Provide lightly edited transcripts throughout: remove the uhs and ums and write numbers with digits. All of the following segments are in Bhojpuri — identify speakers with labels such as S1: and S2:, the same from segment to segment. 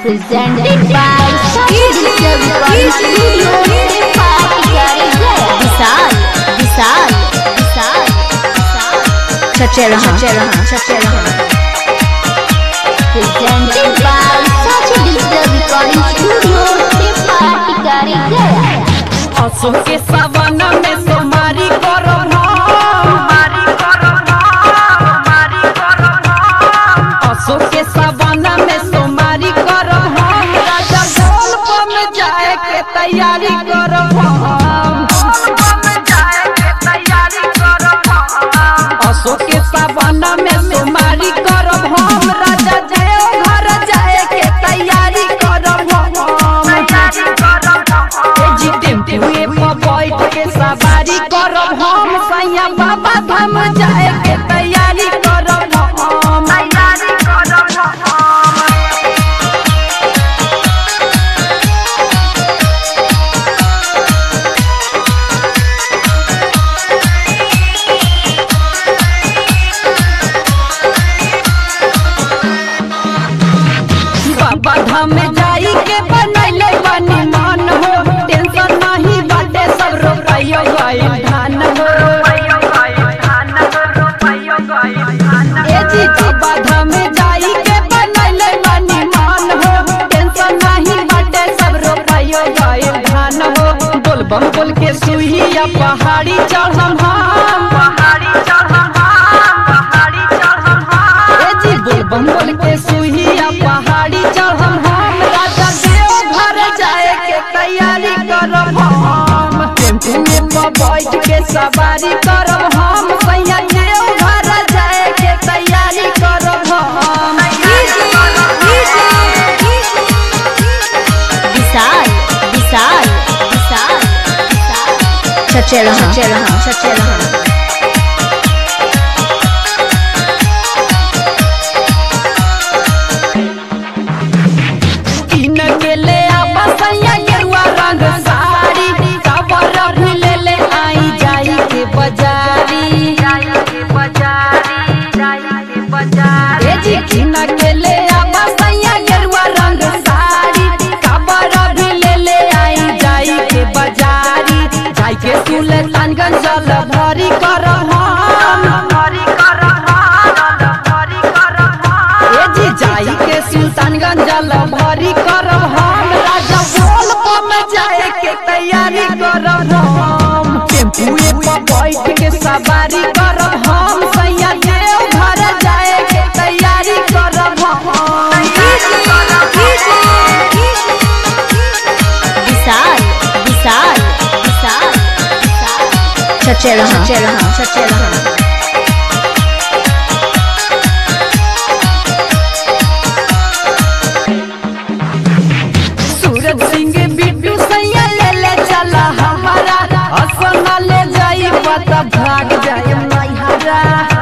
S1: presented by
S2: सच्चे रहा
S1: presented by Sachi Digital Recording Studio से पार्टी करे गया।
S3: असो के सावन में सोमारी करो असो के सावन में सोमारी करो राजा बोल बम जाए के तैयारी करो असो के सावन में सोमारी करो हम राजा देव घर जाए के तैयारी करो टेम्पुए पर बैठ के सवारी करो हम सैया बाबा धाम जाए के तैयारी करो बाबा धाम जाई के बनैले बनी मन हो टेंशन नहीं बाटे सब रोपाइयो गइल धान हो ए जी बाबा धाम जाई के बनैले बनी मन हो टेंशन नहीं बाटे सब रोपाइयो गइल धान हो बोल बम बोल के सुइया पहाड़ी चढ़म ए जी बोल बम बोल के सुइया पहाड़ी चढ़म हम राजा देव घर जाए के तैयारी करब हम टेम्पू में बैठ के सवारी करब हम सैया देव घर जाए के तैयारी करब हम
S2: सच्चे रहा
S3: इन के ले आबा सैया गेरुआ रंग साड़ी कवर भी ले आई जाई के बाजारी ए जी इन के ले आबा सैया गेरुआ रंग साड़ी कवर भी ले आई जाई के बाजारी जाई के सुल्तानगंज जल भरी करब ए जी जाई के सुल्तानगंज जल भरी करब हम राजा बोल बम जाए के तैयारी करब हम टेम्पुए पर बैठ के सवारी करब हम सैया देव घर जाए के तैयारी करब हम
S2: सच्चे रहा
S3: सूरज सिंह बिट्टू सैया ले चला हमारा असना ले जाई पता भाग जाए नैहरा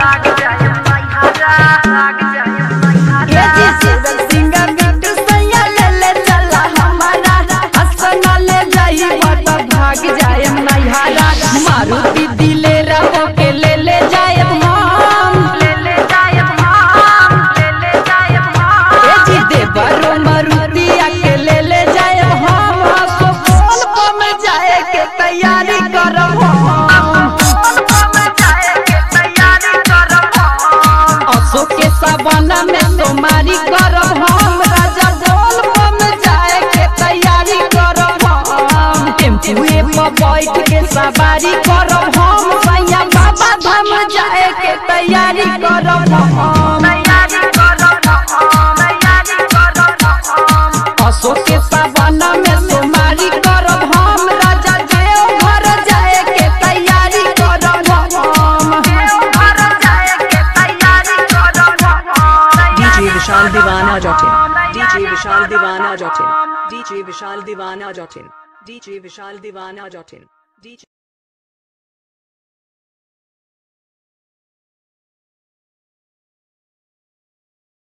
S3: ए जी सूरज सिंह बिट्टू सैया ले चला हमारा असना ले जाई पता भाग जाए नैहरा मारुति दिले रहो के ले जाए हम ए जी देवरो मारुतिया के ले जाए हम असो बोल बम जाए के तैयारी करब असो के सावन में सोमारी करब हम राजा बोल बम जाए के तैयारी करब हम टेम्पुए पर बैठ के सवारी करब हम सैया बाबा धाम जाए के तैयारी करब हम असो के सावन में सोमारी करब हम राजा देव घर जाए के तैयारी करब हम
S4: DJ Vishal Divana Jotin. DJ Vishal Divana Jotin. DJ Vishal Divana Jotin. DJ Vishal Divana Jotin. DJ